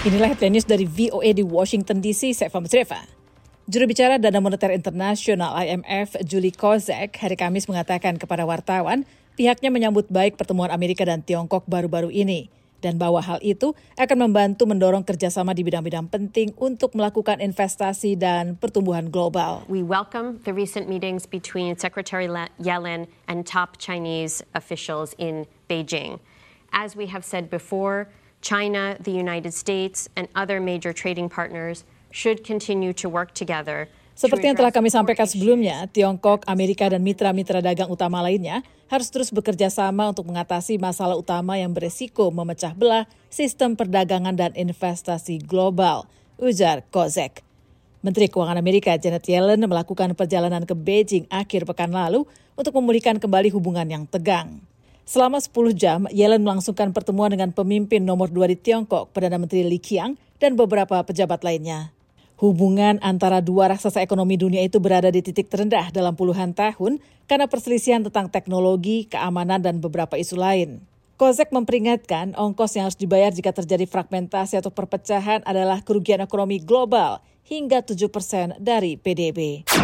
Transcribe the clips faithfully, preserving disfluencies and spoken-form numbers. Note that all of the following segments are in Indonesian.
Inilah headline news dari V O A di Washington D C, saya Fahmi Sreva. Juru bicara Dana Moneter Internasional I M F, Julie Kozak, hari Kamis mengatakan kepada wartawan pihaknya menyambut baik pertemuan Amerika dan Tiongkok baru-baru ini dan bahwa hal itu akan membantu mendorong kerjasama di bidang-bidang penting untuk melakukan investasi dan pertumbuhan global. We welcome the recent meetings between Secretary Yellen and top Chinese officials in Beijing. As we have said before, China, the United States, and other major trading partners should continue to work together. Seperti yang telah kami sampaikan sebelumnya, Tiongkok, Amerika, dan mitra-mitra dagang utama lainnya harus terus bekerja sama untuk mengatasi masalah utama yang beresiko memecah belah sistem perdagangan dan investasi global, ujar Kozak. Menteri Keuangan Amerika Janet Yellen melakukan perjalanan ke Beijing akhir pekan lalu untuk memulihkan kembali hubungan yang tegang. Selama sepuluh jam, Yellen melangsungkan pertemuan dengan pemimpin nomor dua di Tiongkok, Perdana Menteri Li Qiang, dan beberapa pejabat lainnya. Hubungan antara dua raksasa ekonomi dunia itu berada di titik terendah dalam puluhan tahun karena perselisihan tentang teknologi, keamanan, dan beberapa isu lain. Kozak memperingatkan ongkos yang harus dibayar jika terjadi fragmentasi atau perpecahan adalah kerugian ekonomi global hingga tujuh persen dari P D B.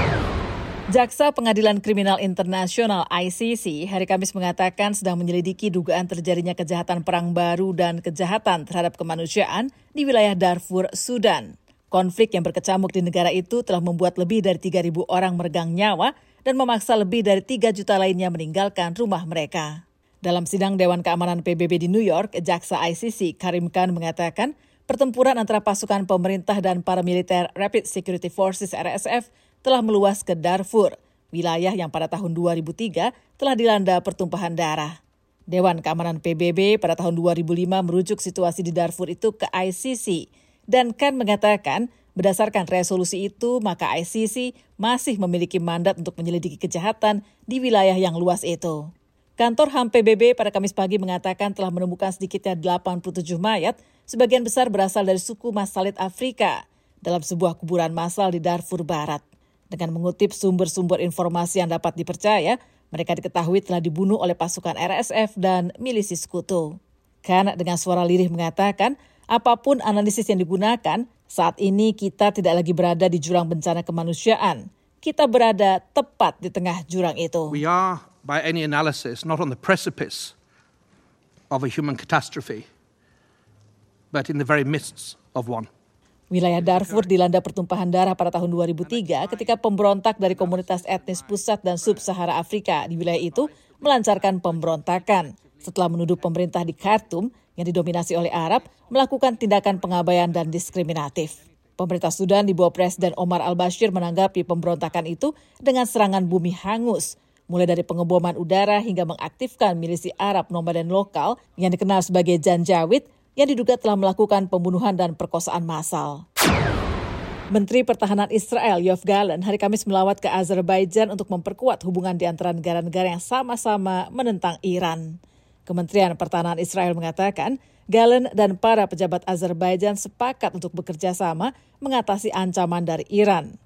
Jaksa Pengadilan Kriminal Internasional I C C hari Kamis mengatakan sedang menyelidiki dugaan terjadinya kejahatan perang baru dan kejahatan terhadap kemanusiaan di wilayah Darfur, Sudan. Konflik yang berkecamuk di negara itu telah membuat lebih dari tiga ribu orang meregang nyawa dan memaksa lebih dari tiga juta lainnya meninggalkan rumah mereka. Dalam sidang Dewan Keamanan P B B di New York, Jaksa I C C Karim Khan mengatakan pertempuran antara pasukan pemerintah dan paramiliter Rapid Security Forces R S F telah meluas ke Darfur, wilayah yang pada tahun dua ribu tiga telah dilanda pertumpahan darah. Dewan Keamanan P B B pada tahun dua ribu lima merujuk situasi di Darfur itu ke I C C, dan Khan mengatakan berdasarkan resolusi itu maka I C C masih memiliki mandat untuk menyelidiki kejahatan di wilayah yang luas itu. Kantor H A M P B B pada Kamis pagi mengatakan telah menemukan sedikitnya delapan puluh tujuh mayat, sebagian besar berasal dari suku Masalit Afrika, dalam sebuah kuburan massal di Darfur Barat. Dengan mengutip sumber-sumber informasi yang dapat dipercaya, mereka diketahui telah dibunuh oleh pasukan R S F dan milisi sekutu. Khan dengan suara lirih mengatakan, apapun analisis yang digunakan, saat ini kita tidak lagi berada di jurang bencana kemanusiaan. Kita berada tepat di tengah jurang itu. We are, by any analysis, not on the precipice of a human catastrophe, but in the very midst of one. Wilayah Darfur dilanda pertumpahan darah pada tahun dua ribu tiga ketika pemberontak dari komunitas etnis pusat dan sub-Sahara Afrika di wilayah itu melancarkan pemberontakan setelah menuduh pemerintah di Khartoum yang didominasi oleh Arab melakukan tindakan pengabaian dan diskriminatif. Pemerintah Sudan di bawah Presiden Omar al-Bashir menanggapi pemberontakan itu dengan serangan bumi hangus, mulai dari pengeboman udara hingga mengaktifkan milisi Arab nomaden lokal yang dikenal sebagai Janjawid yang diduga telah melakukan pembunuhan dan perkosaan massal. Menteri Pertahanan Israel Yoav Gallant hari Kamis melawat ke Azerbaijan untuk memperkuat hubungan di antara negara-negara yang sama-sama menentang Iran. Kementerian Pertahanan Israel mengatakan, Gallant dan para pejabat Azerbaijan sepakat untuk bekerja sama mengatasi ancaman dari Iran.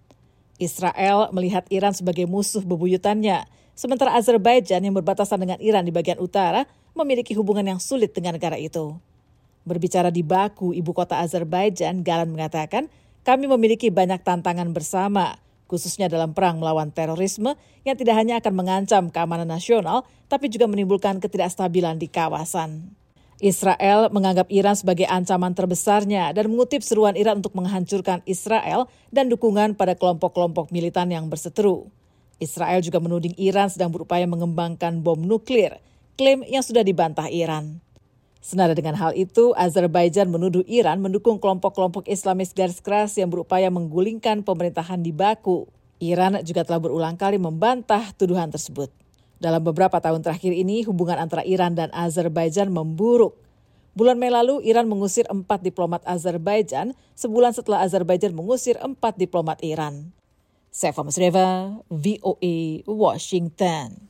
Israel melihat Iran sebagai musuh bebuyutannya, sementara Azerbaijan yang berbatasan dengan Iran di bagian utara memiliki hubungan yang sulit dengan negara itu. Berbicara di Baku, ibu kota Azerbaijan, Gallant mengatakan, kami memiliki banyak tantangan bersama, khususnya dalam perang melawan terorisme yang tidak hanya akan mengancam keamanan nasional, tapi juga menimbulkan ketidakstabilan di kawasan. Israel menganggap Iran sebagai ancaman terbesarnya dan mengutip seruan Iran untuk menghancurkan Israel dan dukungan pada kelompok-kelompok militan yang berseteru. Israel juga menuding Iran sedang berupaya mengembangkan bom nuklir, klaim yang sudah dibantah Iran. Senada dengan hal itu, Azerbaijan menuduh Iran mendukung kelompok-kelompok Islamis garis keras yang berupaya menggulingkan pemerintahan di Baku. Iran juga telah berulang kali membantah tuduhan tersebut. Dalam beberapa tahun terakhir ini, hubungan antara Iran dan Azerbaijan memburuk. Bulan Mei lalu, Iran mengusir empat diplomat Azerbaijan, sebulan setelah Azerbaijan mengusir empat diplomat Iran. Saya Fahmi Sreva, V O A, Washington.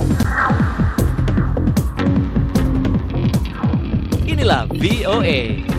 Inilah V O A.